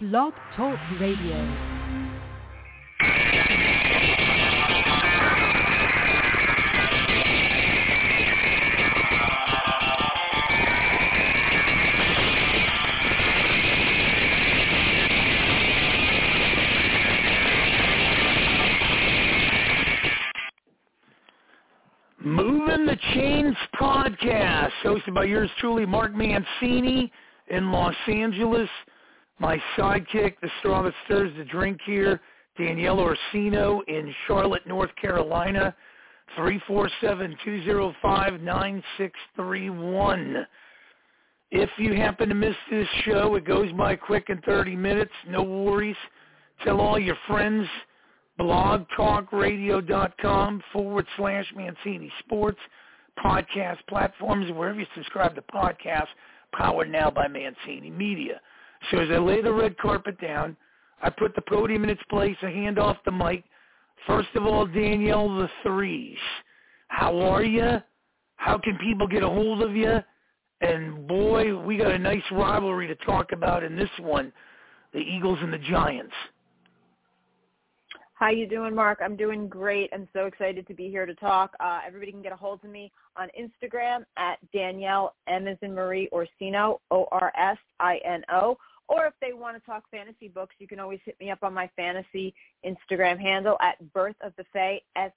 Blog Talk Radio. Moving the Chains podcast, hosted by yours truly, Mark Mancini in Los Angeles. My sidekick, the straw that stirs the drink here, Danielle Orsino in Charlotte, North Carolina, 347-205-9631. If you happen to miss this show, it goes by quick in 30 minutes. No worries. Tell all your friends. blogtalkradio.com/Mancini Sports, podcast platforms, wherever you subscribe to podcasts, powered now by Mancini Media. So as I lay the red carpet down, I put the podium in its place, I hand off the mic. First of all, Danielle, the Threes. How are you? How can people get a hold of you? And boy, we got a nice rivalry to talk about in this one, the Eagles and the Giants. How you doing, Mark? I'm doing great. I'm so excited to be here to talk. Everybody can get a hold of me on Instagram at Danielle, M as in Marie, Orsino, Orsino. Or if they want to talk fantasy books, you can always hit me up on my fantasy Instagram handle at Birth of the Fae,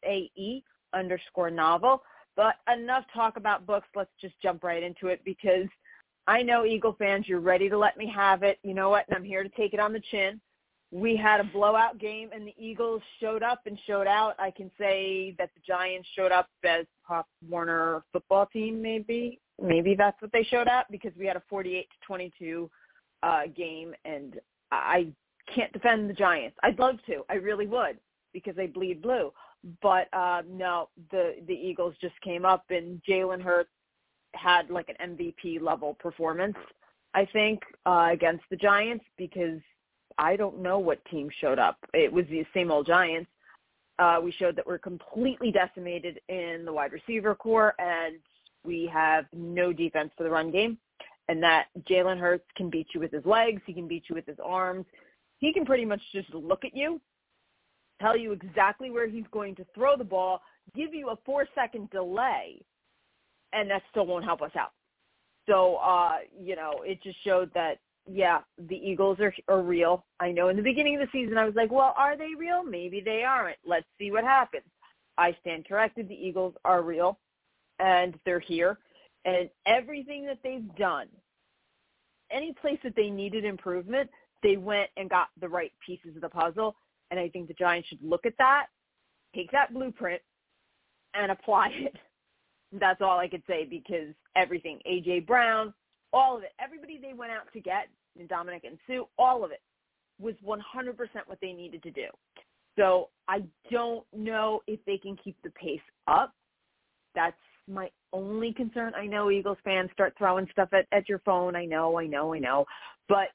FAE_novel. But enough talk about books. Let's just jump right into it because I know Eagle fans, you're ready to let me have it. You know what? And I'm here to take it on the chin. We had a blowout game, and the Eagles showed up and showed out. I can say that the Giants showed up as Pop Warner football team, maybe. Maybe that's what they showed up because we had a 48-22 game, and I can't defend the Giants. I'd love to. I really would because they bleed blue. But, no, the Eagles just came up, and Jalen Hurts had like an MVP-level performance, I think, against the Giants because – I don't know what team showed up. It was the same old Giants. We showed that we're completely decimated in the wide receiver core, and we have no defense for the run game, and that Jalen Hurts can beat you with his legs. He can beat you with his arms. He can pretty much just look at you, tell you exactly where he's going to throw the ball, give you a 4-second delay, and that still won't help us out. So, it just showed that, yeah, the Eagles are real. I know in the beginning of the season I was like, well, are they real? Maybe they aren't. Let's see what happens. I stand corrected. The Eagles are real, and they're here. And everything that they've done, any place that they needed improvement, they went and got the right pieces of the puzzle. And I think the Giants should look at that, take that blueprint, and apply it. That's all I could say because everything, A.J. Brown, all of it, everybody they went out to get, Dominic and Sue, all of it was 100% what they needed to do. So I don't know if they can keep the pace up. That's my only concern. I know Eagles fans start throwing stuff at your phone. I know. But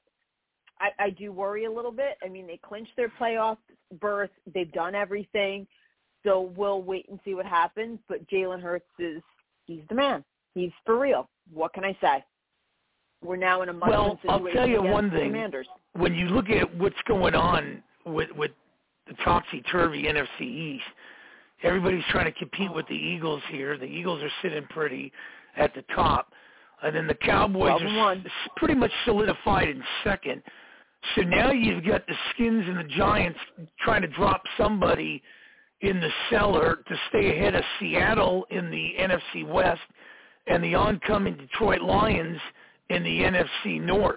I do worry a little bit. I mean, they clinched their playoff berth. They've done everything. So we'll wait and see what happens. But Jalen Hurts he's the man. He's for real. What can I say? We're now in a much Well, I'll tell you one thing. Commanders. When you look at what's going on with the topsy-turvy NFC East, everybody's trying to compete with the Eagles here. The Eagles are sitting pretty at the top. And then the Cowboys are pretty much solidified in second. So now you've got the Skins and the Giants trying to drop somebody in the cellar to stay ahead of Seattle in the NFC West and the oncoming Detroit Lions in the NFC North.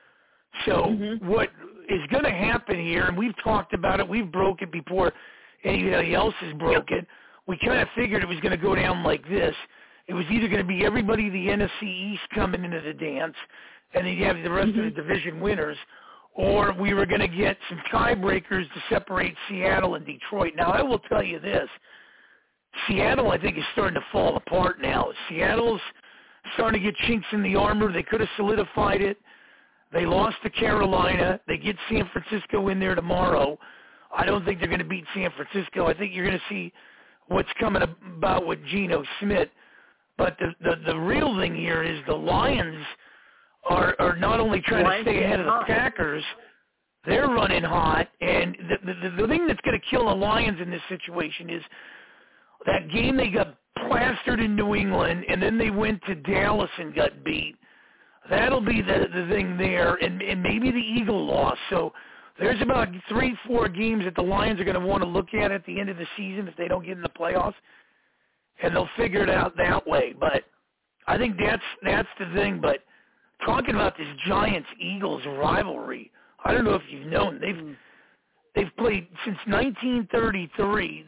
So what is going to happen here, and we've talked about it, we've broke it before anybody else has broke it, we kind of figured it was going to go down like this. It was either going to be everybody the NFC East coming into the dance, and then you have the rest of the division winners, or we were going to get some tiebreakers to separate Seattle and Detroit. Now, I will tell you this. Seattle, I think, is starting to fall apart now. Seattle's starting to get chinks in the armor. They could have solidified it. They lost to Carolina. They get San Francisco in there tomorrow. I don't think they're going to beat San Francisco. I think you're going to see what's coming about with Geno Smith. But the real thing here is the Lions are not only trying to stay ahead of the Packers, They're running hot, and the thing that's going to kill the Lions in this situation is that game they got plastered in New England, and then they went to Dallas and got beat. That'll be the thing there, and maybe the Eagle loss. So there's about 3-4 games that the Lions are going to want to look at the end of the season if they don't get in the playoffs, and they'll figure it out that way. But I think that's the thing. But talking about this Giants-Eagles rivalry, I don't know if you've known they've played since 1933.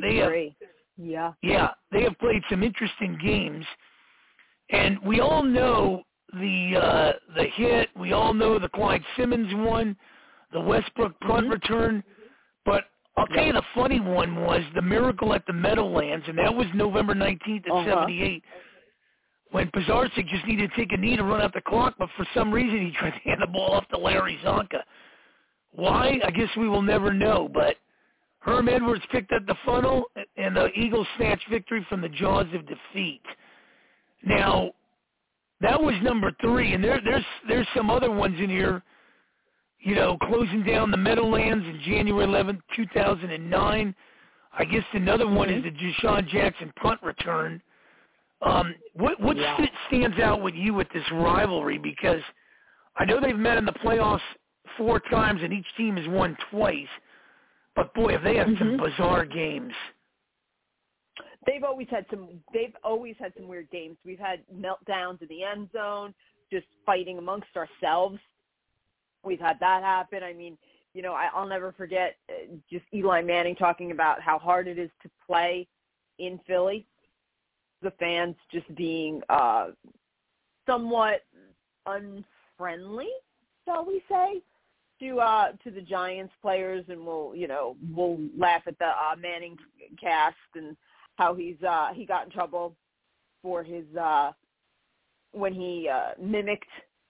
They have played some interesting games, and we all know the hit. We all know the Clyde Simmons one, the Westbrook punt return. But I'll tell you, the funny one was the miracle at the Meadowlands, and that was November 19th of '78. When Pizarczyk just needed to take a knee to run out the clock, but for some reason he tried to hand the ball off to Larry Zonka. Why? I guess we will never know, but Herm Edwards picked up the funnel, and the Eagles snatched victory from the jaws of defeat. Now, that was number 3, and there's some other ones in here, you know, closing down the Meadowlands in January 11th, 2009. I guess another one is the Deshaun Jackson punt return. What stands out with you with this rivalry? Because I know they've met in the playoffs 4 times, and each team has won twice. But boy, have they had some bizarre games. They've always had some weird games. We've had meltdowns in the end zone, just fighting amongst ourselves. We've had that happen. I mean, you know, I'll never forget just Eli Manning talking about how hard it is to play in Philly. The fans just being somewhat unfriendly, shall we say, to the Giants players, and we'll laugh at the Manning cast and how he got in trouble for his when he mimicked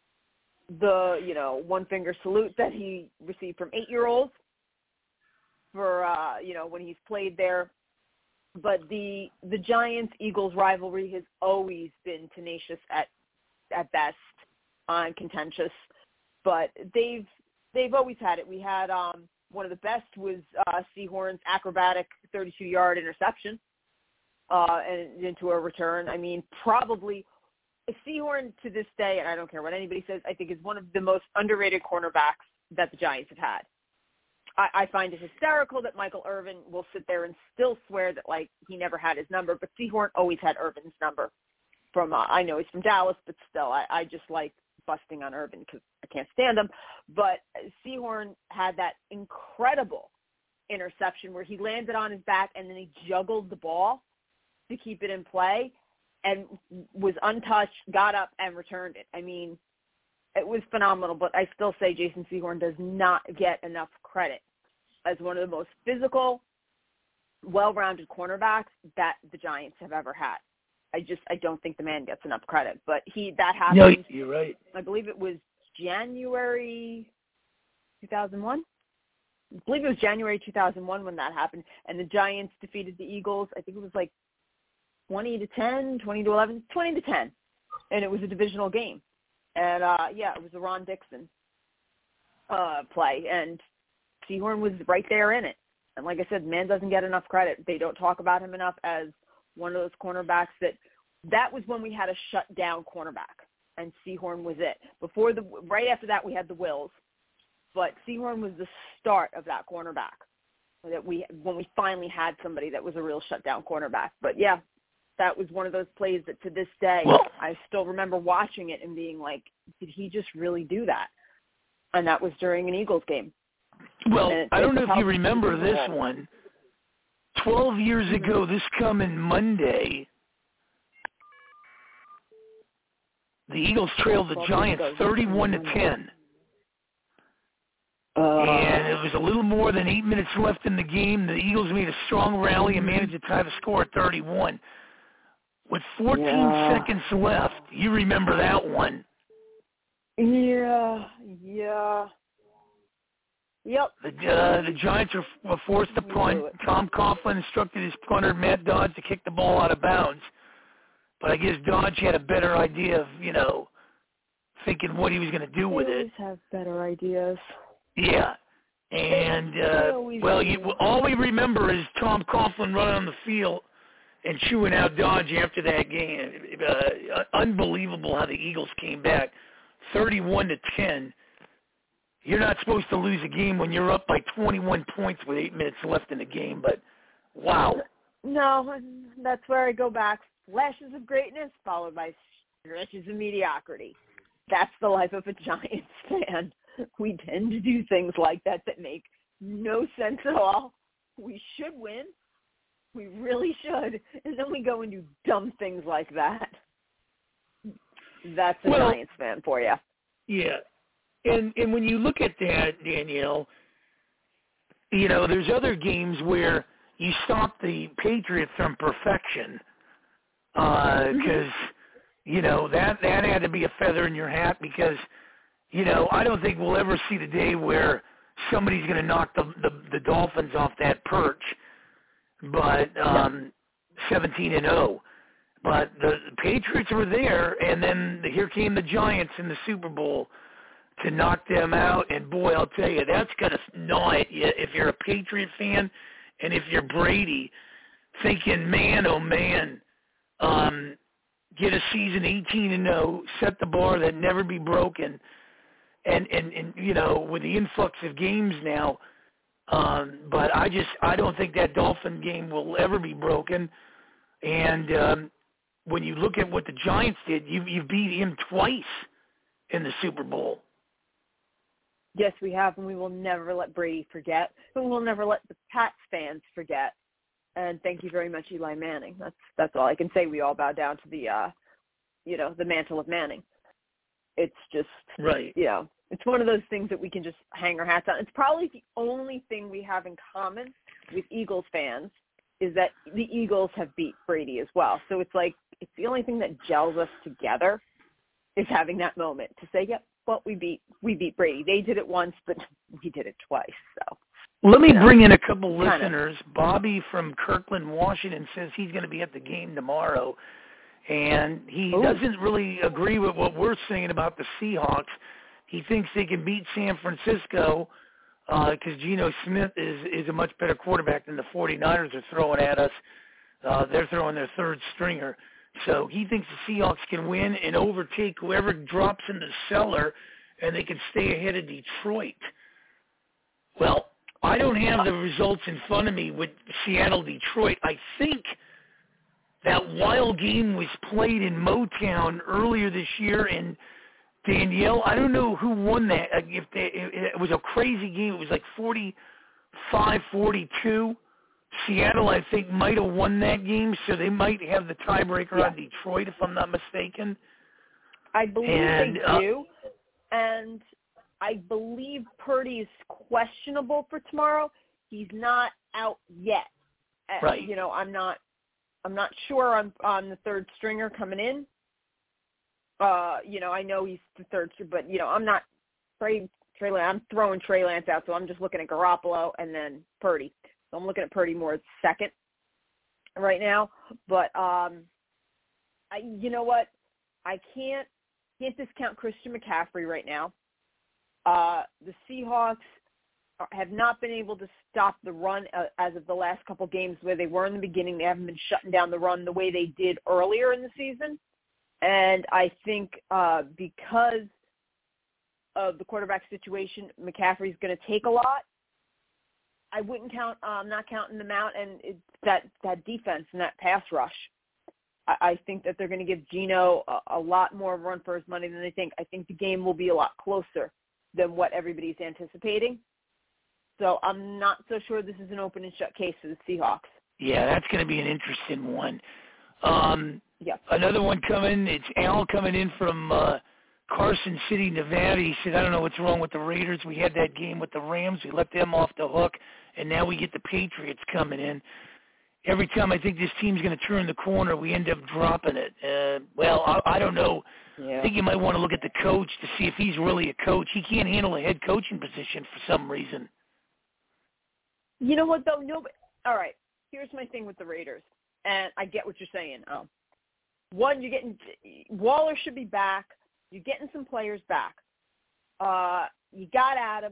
the one finger salute that he received from 8-year-olds for when he's played there. But the Giants-Eagles rivalry has always been tenacious at best, and contentious, but they've always had it. We had one of the best was Sehorn's acrobatic 32-yard interception and into a return. I mean, probably Sehorn to this day, and I don't care what anybody says, I think is one of the most underrated cornerbacks that the Giants have had. I find it hysterical that Michael Irvin will sit there and still swear that, like, he never had his number, but Sehorn always had Irvin's number. I know he's from Dallas, but still, I just like busting on Irvin because I can't stand him. But Sehorn had that incredible interception where he landed on his back and then he juggled the ball to keep it in play and was untouched, got up, and returned it. I mean, it was phenomenal, but I still say Jason Sehorn does not get enough credit as one of the most physical, well-rounded cornerbacks that the Giants have ever had. I don't think the man gets enough credit. But that happened. No, you're right. I believe it was January 2001. I believe it was January 2001 when that happened, and the Giants defeated the Eagles. I think it was like 20-10, 20-11, 20-10, and it was a divisional game. And it was a Ron Dixon play, and Sehorn was right there in it. And like I said, man doesn't get enough credit. They don't talk about him enough as one of those cornerbacks that was when we had a shut-down cornerback, and Sehorn was it. Right after that, we had the Wills, but Sehorn was the start of that cornerback when we finally had somebody that was a real shut-down cornerback. But yeah, that was one of those plays that to this day I still remember watching it and being like, did he just really do that? And that was during an Eagles game. Well, I don't know if you remember this one. 12 years ago, this coming Monday, the Eagles trailed the Giants 31-10. And it was a little more than 8 minutes left in the game. The Eagles made a strong rally and managed to tie the score at 31. With 14 seconds left, you remember that one. Yeah. Yep. The Giants were forced to punt. Tom Coughlin instructed his punter, Matt Dodge, to kick the ball out of bounds. But I guess Dodge had a better idea of, thinking what he was going to do with it. They always have better ideas. Yeah. And, all we remember is Tom Coughlin running on the field and chewing out Dodge after that game. Unbelievable how the Eagles came back 31-10. You're not supposed to lose a game when you're up by 21 points with 8 minutes left in the game, but wow. No, that's where I go back. Flashes of greatness followed by stretches of mediocrity. That's the life of a Giants fan. We tend to do things like that make no sense at all. We should win. We really should. And then we go and do dumb things like that. That's a Giants fan for you. Yeah. And when you look at that, Danielle, there's other games where you stop the Patriots from perfection because, that had to be a feather in your hat because, I don't think we'll ever see the day where somebody's going to knock the Dolphins off that perch, but 17-0. But the Patriots were there, and then here came the Giants in the Super Bowl to knock them out. And, boy, I'll tell you, that's going to gnaw at you if you're a Patriot fan and if you're Brady thinking, man, oh, man, get a season 18-0, set the bar that never be broken. And with the influx of games now, but I don't think that Dolphin game will ever be broken. And when you look at what the Giants did, you beat him twice in the Super Bowl. Yes, we have, and we will never let Brady forget, and we'll never let the Pats fans forget. And thank you very much, Eli Manning. That's all I can say. We all bow down to the mantle of Manning. It's just, right. It's one of those things that we can just hang our hats on. It's probably the only thing we have in common with Eagles fans is that the Eagles have beat Brady as well. So it's like, it's the only thing that gels us together is having that moment to say, yep, well, we beat Brady. They did it once, but we did it twice. So let me bring in a couple listeners. Bobby from Kirkland, Washington says he's going to be at the game tomorrow. And he doesn't really agree with what we're saying about the Seahawks. He thinks they can beat San Francisco because Geno Smith is a much better quarterback than the 49ers are throwing at us. They're throwing their third stringer. So he thinks the Seahawks can win and overtake whoever drops in the cellar, and they can stay ahead of Detroit. Well, I don't have the results in front of me with Seattle-Detroit. I think that wild game was played in Motown earlier this year, and Danielle, I don't know who won that. It was a crazy game. It was like 45-42. Seattle, I think, might have won that game, so they might have the tiebreaker on Detroit, if I'm not mistaken. I believe they do, and I believe Purdy is questionable for tomorrow. He's not out yet. Right. I'm not sure on the third stringer coming in. I know he's the third, but I'm not Trey Lance. I'm throwing Trey Lance out, so I'm just looking at Garoppolo and then Purdy. So I'm looking at Purdy more as second right now. But you know what? I can't discount Christian McCaffrey right now. The Seahawks have not been able to stop the run as of the last couple games where they were in the beginning. They haven't been shutting down the run the way they did earlier in the season. And I think because of the quarterback situation, McCaffrey's going to take a lot. I wouldn't count. I'm not counting them out, and it's that defense and that pass rush. I think that they're going to give Geno a lot more run for his money than they think. I think the game will be a lot closer than what everybody's anticipating. So I'm not so sure this is an open and shut case for the Seahawks. Yeah, that's going to be an interesting one. Yep. Another one coming. It's Al coming in from Carson City, Nevada. He said, I don't know what's wrong with the Raiders. We had that game with the Rams. We let them off the hook, and now we get the Patriots coming in. Every time I think this team's going to turn the corner, we end up dropping it. I don't know. Yeah. I think you might want to look at the coach to see if he's really a coach. He can't handle a head coaching position for some reason. You know what, though? No, all right. Here's my thing with the Raiders, and I get what you're saying. One, you're getting Waller should be back. You're getting some players back. You got Adams.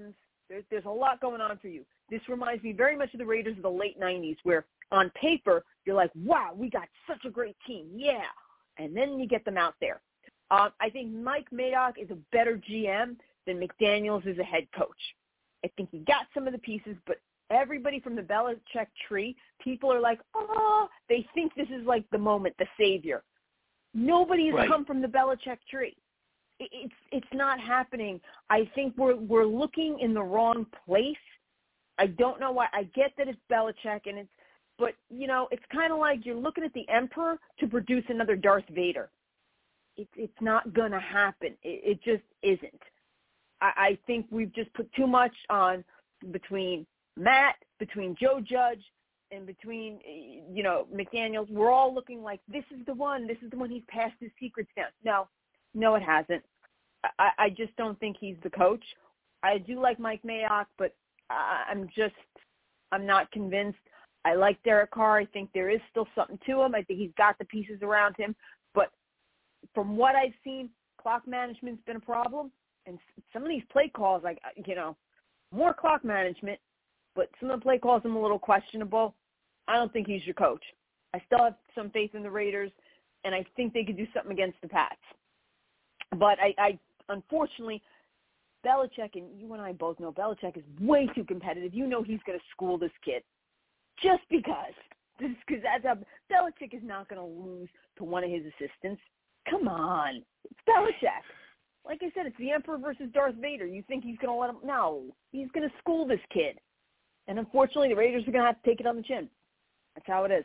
There's a lot going on for you. This reminds me very much of the Raiders of the late 90s, where on paper you're like, wow, we got such a great team, yeah. And then you get them out there. I think Mike Mayock is a better GM than McDaniels is a head coach. I think he got some of the pieces, but everybody from the Belichick tree, people are like, oh, they think this is like the moment, the savior. Nobody has come from the Belichick tree. It's not happening. I think we're looking in the wrong place. I don't know why. I get that it's Belichick, but it's kind of like you're looking at the Emperor to produce another Darth Vader. It's not going to happen. It just isn't. I think we've just put too much on between Matt, between Joe Judge, and between, McDaniels. We're all looking like this is the one. This is the one he's passed his secrets down. No, it hasn't. I just don't think he's the coach. I do like Mike Mayock, but I'm not convinced. I like Derek Carr. I think there is still something to him. I think he's got the pieces around him. But from what I've seen, clock management's been a problem. And some of these play calls, more clock management, but some of the play calls I'm a little questionable. I don't think he's your coach. I still have some faith in the Raiders, and I think they could do something against the Pats. But I unfortunately, Belichick, and you and I both know Belichick is way too competitive. You know he's going to school this kid just because. Because that's how Belichick is not going to lose to one of his assistants. Come on. It's Belichick. Like I said, it's the Emperor versus Darth Vader. You think he's going to let him? No. He's going to school this kid. And unfortunately, the Raiders are going to have to take it on the chin. That's how it is.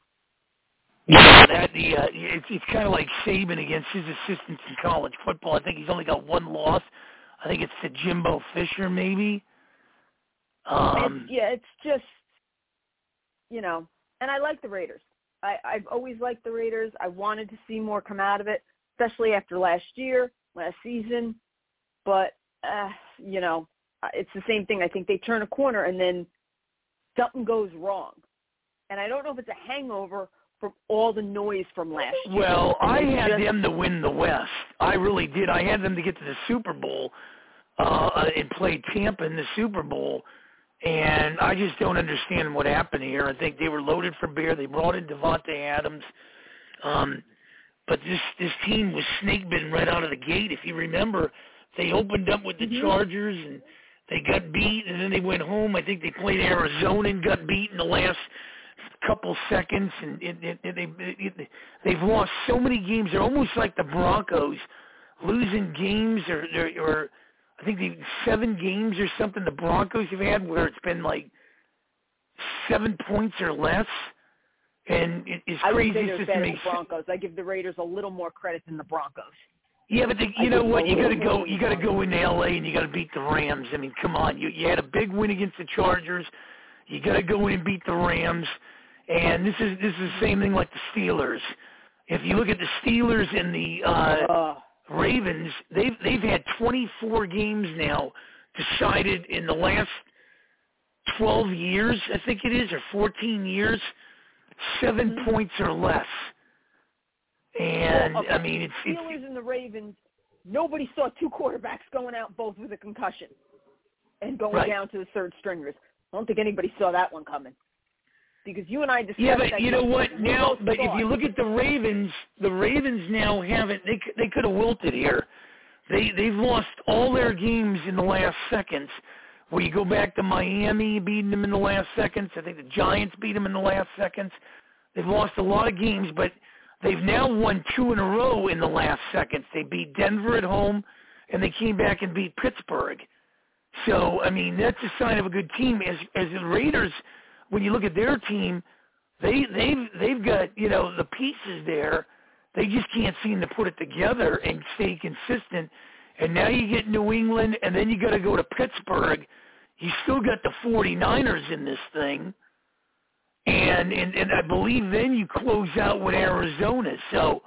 Yeah, it's kind of like Saban against his assistants in college football. I think he's only got one loss. I think it's to Jimbo Fisher, maybe. It's just, and I like the Raiders. I've always liked the Raiders. I wanted to see more come out of it, especially after last season. But, it's the same thing. I think they turn a corner and then something goes wrong. And I don't know if it's a hangover from all the noise from last year. Well, I had them to win the West. I really did. I had them to get to the Super Bowl and play Tampa in the Super Bowl. And I just don't understand what happened here. I think they were loaded for bear. They brought in Devontae Adams. But this team was snake bitten right out of the gate. If you remember, they opened up with the Chargers and they got beat, and then they went home. I think they played Arizona and got beat in the last couple seconds, and they've lost so many games. They're almost like the Broncos, losing games, or I think 7 games or something the Broncos have had where it's been like 7 points or less. And it's crazy. I wouldn't say they're better than the Broncos. I give the Raiders a little more credit than the Broncos. Yeah, but you know what? You got to go into LA and you got to beat the Rams. I mean, come on. You had a big win against the Chargers. You got to go in and beat the Rams. And this is the same thing like the Steelers. If you look at the Steelers and the Ravens, they've had 24 games now decided in the last 12 years, I think it is, or 14 years, 7 points or less. And, I mean, it's Steelers and the Ravens, nobody saw 2 quarterbacks going out both with a concussion and going down to the third stringers. I don't think anybody saw that one coming. Because you and I discussed that. Yeah, but you know what? Now, but if you look at the Ravens now haven't. They could have wilted here. They've lost all their games in the last seconds. Where you go back to Miami beating them in the last seconds. I think the Giants beat them in the last seconds. They've lost a lot of games, but they've now won 2 in a row in the last seconds. They beat Denver at home, and they came back and beat Pittsburgh. So, I mean, that's a sign of a good team. As the Raiders, when you look at their team, they've got, the pieces there. They just can't seem to put it together and stay consistent. And now you get New England, and then you got to go to Pittsburgh. You still got the 49ers in this thing. And I believe then you close out with Arizona. So,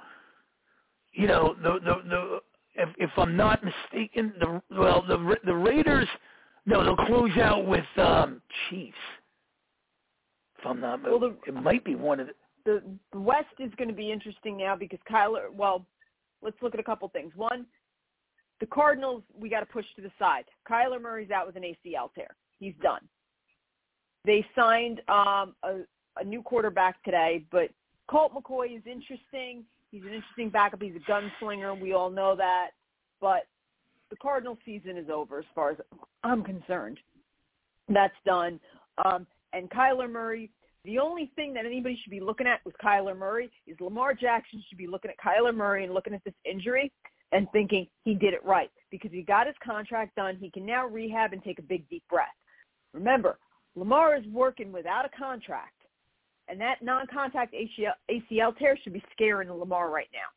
if I'm not mistaken, the Raiders, no, they'll close out with Chiefs. If I'm not, it might be one of the West is going to be interesting now because Kyler. Well, let's look at a couple things. One, the Cardinals, we got to push to the side. Kyler Murray's out with an ACL tear. He's done. They signed a new quarterback today, but Colt McCoy is interesting. He's an interesting backup. He's a gunslinger. We all know that. But the Cardinal season is over as far as I'm concerned. That's done. And Kyler Murray, the only thing that anybody should be looking at with Kyler Murray is Lamar Jackson should be looking at Kyler Murray and looking at this injury and thinking he did it right because he got his contract done. He can now rehab and take a big, deep breath. Remember, Lamar is working without a contract, and that non-contact ACL tear should be scaring Lamar right now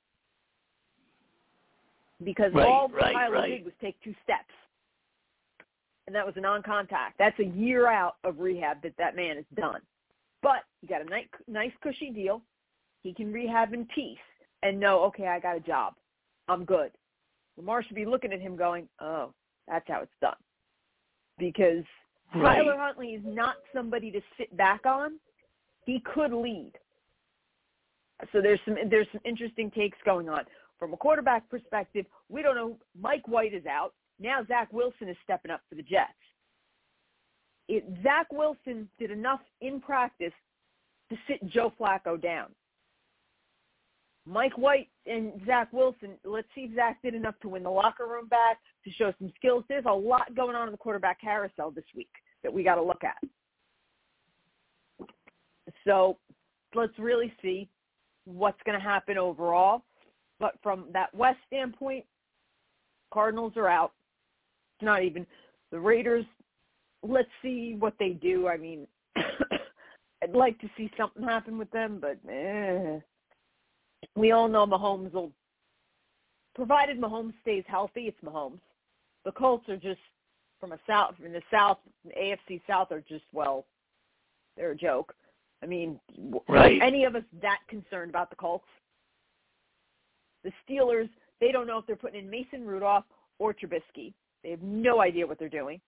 because all Kyler did was take 2 steps, and that was a non-contact. That's a year out of rehab that man is done. But he got a nice cushy deal. He can rehab in peace and know, okay, I got a job. I'm good. Lamar should be looking at him going, oh, that's how it's done. Because Tyler Huntley is not somebody to sit back on. He could lead. So there's some interesting takes going on. From a quarterback perspective, we don't know. Mike White is out. Now Zach Wilson is stepping up for the Jets. Zach Wilson did enough in practice to sit Joe Flacco down. Mike White and Zach Wilson, let's see if Zach did enough to win the locker room back, to show some skills. There's a lot going on in the quarterback carousel this week that we got to look at. So let's really see what's going to happen overall. But from that West standpoint, Cardinals are out. It's not even the Raiders. Let's see what they do. I mean, I'd like to see something happen with them, but we all know Mahomes will, provided Mahomes stays healthy, it's Mahomes. The Colts are just, from the South, the AFC South are just, well, they're a joke. I mean, any of us that concerned about the Colts? The Steelers, they don't know if they're putting in Mason Rudolph or Trubisky. They have no idea what they're doing.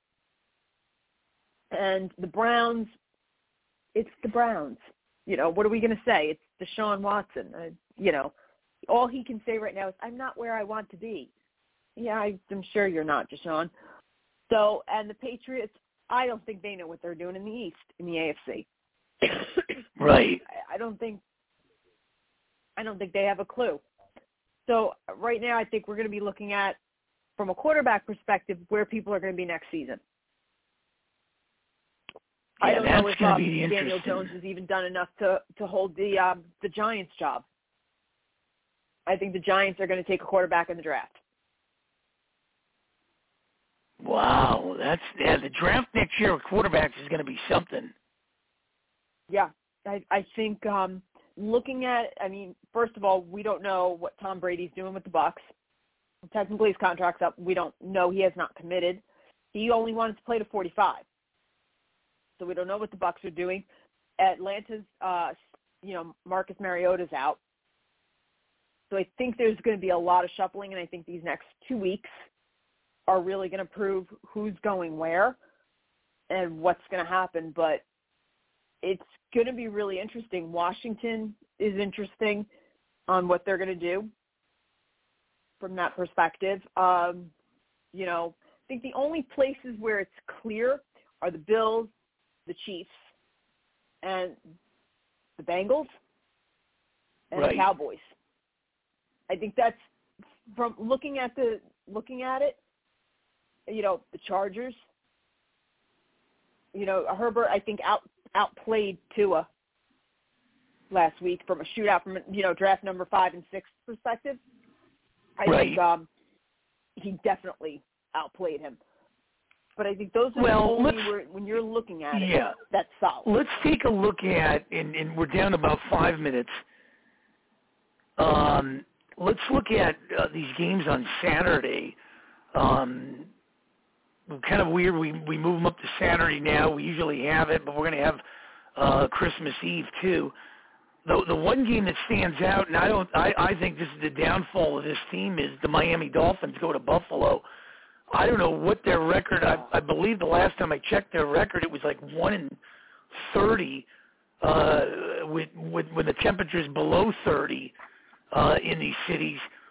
And the Browns, it's the Browns. You know, what are we going to say? It's Deshaun Watson. You know, all he can say right now is, I'm not where I want to be. Yeah, I'm sure you're not, Deshaun. So, and the Patriots, I don't think they know what they're doing in the East, in the AFC. Right. I don't think they have a clue. So right now I think we're going to be looking at, from a quarterback perspective, where people are going to be next season. Yeah, I don't know if Daniel Jones has even done enough to hold the Giants job. I think the Giants are going to take a quarterback in the draft. Wow, the draft next year of quarterbacks is going to be something. Yeah, I think looking at, I mean, first of all, we don't know what Tom Brady's doing with the Bucs. Technically, his contract's up. We don't know. He has not committed. He only wanted to play to 45. So we don't know what the Bucs are doing. Atlanta's, Marcus Mariota's out. So I think there's going to be a lot of shuffling, and I think these next 2 weeks are really going to prove who's going where and what's going to happen. But it's going to be really interesting. Washington is interesting on what they're going to do from that perspective. I think the only places where it's clear are the Bills, the Chiefs, and the Bengals, and the Cowboys. I think that's, from looking at it, the Chargers. Herbert, I think, outplayed Tua last week from a shootout from draft number 5 and 6 perspective. I think he definitely outplayed him. But I think those are the only when you're looking at it, that's solid. Let's take a look at, and we're down about 5 minutes. Let's look at these games on Saturday. Kind of weird. We move them up to Saturday now. We usually have it, but we're going to have Christmas Eve too. The one game that stands out, and I think this is the downfall of this team, is the Miami Dolphins go to Buffalo. I don't know what their record. I believe the last time I checked their record, it was like 1-30 when the temperature's below 30 in these cities.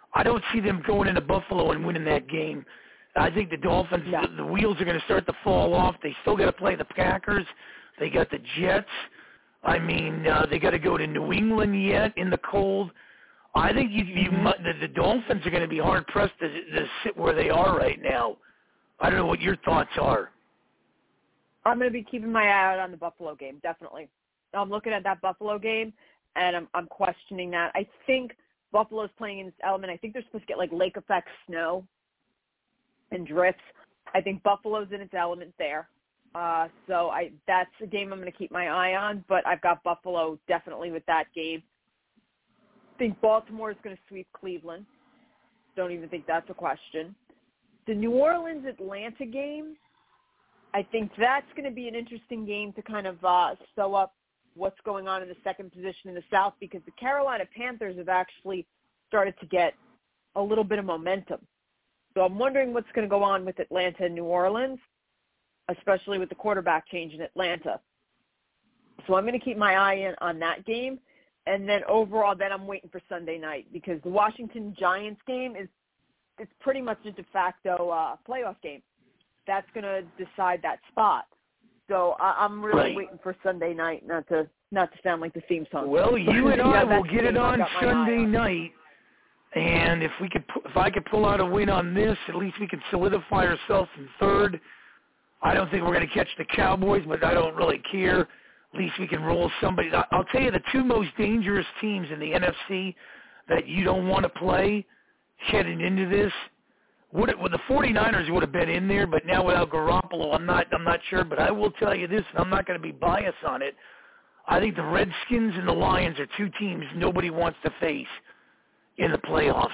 I don't see them going into Buffalo and winning that game. I think the Dolphins, the wheels are going to start to fall off. They still got to play the Packers. They got the Jets. I mean, they got to go to New England yet in the cold. I think the Dolphins are going to be hard-pressed to sit where they are right now. I don't know what your thoughts are. I'm going to be keeping my eye out on the Buffalo game, definitely. I'm looking at that Buffalo game, and I'm questioning that. I think Buffalo's playing in its element. I think they're supposed to get, like, lake effect snow and drifts. I think Buffalo's in its element there. So that's a game I'm going to keep my eye on, but I've got Buffalo definitely with that game. I think Baltimore is going to sweep Cleveland. Don't even think that's a question. The New Orleans-Atlanta game, I think that's going to be an interesting game to kind of sew up what's going on in the second position in the South, because the Carolina Panthers have actually started to get a little bit of momentum. So I'm wondering what's going to go on with Atlanta and New Orleans, especially with the quarterback change in Atlanta. So I'm going to keep my eye in on that game. And then overall, then I'm waiting for Sunday night, because the Washington Giants game it's pretty much a de facto playoff game. That's going to decide that spot. So I'm really waiting for Sunday night, not to sound like the theme song. Well, you and I will get it on Sunday night, and if I could pull out a win on this, at least we can solidify ourselves in third. I don't think we're going to catch the Cowboys, but I don't really care. At least we can roll somebody. I'll tell you the two most dangerous teams in the NFC that you don't want to play heading into this. The 49ers would have been in there, but now without Garoppolo, I'm not sure. But I will tell you this, and I'm not going to be biased on it. I think the Redskins and the Lions are two teams nobody wants to face in the playoffs.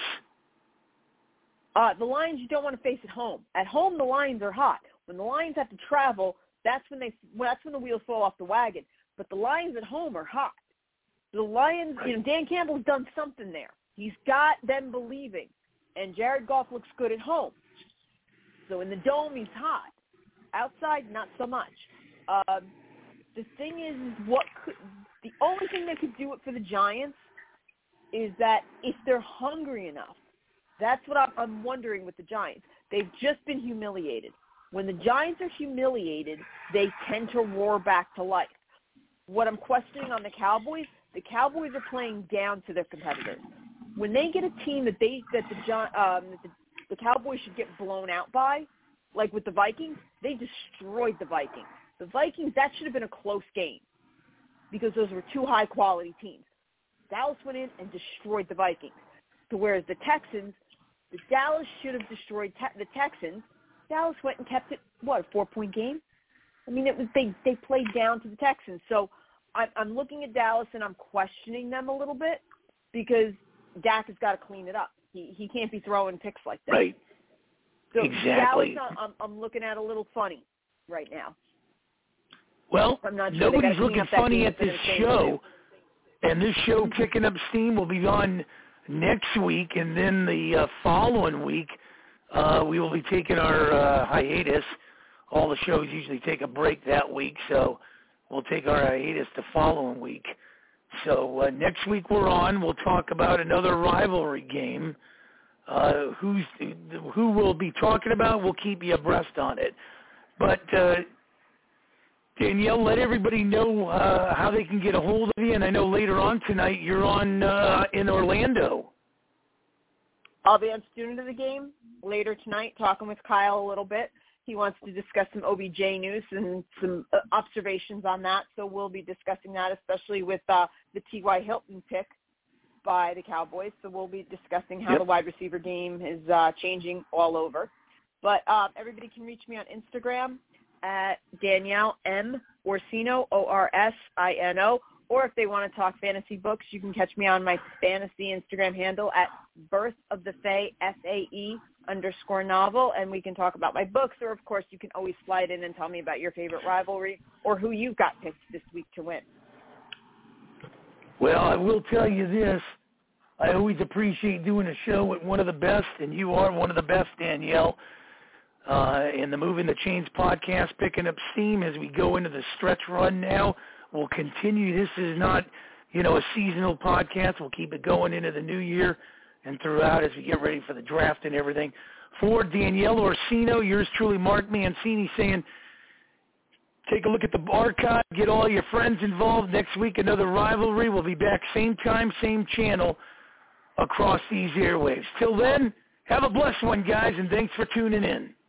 The Lions you don't want to face at home. At home, the Lions are hot. When the Lions have to travel, that's when the wheels fall off the wagon. But the Lions at home are hot. The Lions, Dan Campbell's done something there. He's got them believing. And Jared Goff looks good at home. So in the dome, he's hot. Outside, not so much. The thing is the only thing that could do it for the Giants is that if they're hungry enough. That's what I'm wondering with the Giants. They've just been humiliated. When the Giants are humiliated, they tend to roar back to life. What I'm questioning on the Cowboys are playing down to their competitors. When they get a team that the Cowboys should get blown out by, like with the Vikings, they destroyed the Vikings. The Vikings, that should have been a close game because those were two high-quality teams. Dallas went in and destroyed the Vikings. So whereas the Dallas should have destroyed the Texans, Dallas went and kept it, a 4-point game? I mean, it was they played down to the Texans. So I'm looking at Dallas and I'm questioning them a little bit because Dak has got to clean it up. He can't be throwing picks like that. Right. So exactly. Dallas, I'm looking at a little funny right now. Well, I'm not sure nobody's looking funny at this show, and this show picking up steam will be on next week, and then the following week we will be taking our hiatus. All the shows usually take a break that week, so we'll take our hiatus the following week. So next week we'll talk about another rivalry game. Who we'll be talking about, we'll keep you abreast on it. But Danielle, let everybody know how they can get a hold of you. And I know later on tonight you're on in Orlando. I'll be on Student of the Game later tonight talking with Kyle a little bit. He wants to discuss some OBJ news and some observations on that. So we'll be discussing that, especially with the T.Y. Hilton pick by the Cowboys. So we'll be discussing how the wide receiver game is changing all over. But everybody can reach me on Instagram at Danielle M. Orsino, Orsino. Or if they want to talk fantasy books, you can catch me on my fantasy Instagram handle at Birth of the Fae, FAE_novel, and we can talk about my books. Or, of course, you can always slide in and tell me about your favorite rivalry or who you've got picked this week to win. Well, I will tell you this. I always appreciate doing a show with one of the best, and you are one of the best, Danielle. And the Moving the Chains podcast picking up steam as we go into the stretch run now. We'll continue. This is not, a seasonal podcast. We'll keep it going into the new year and throughout as we get ready for the draft and everything. For Danielle Orsino, yours truly, Mark Mancini, saying, take a look at the archive, get all your friends involved. Next week, another rivalry. We'll be back same time, same channel across these airwaves. Till then, have a blessed one, guys, and thanks for tuning in.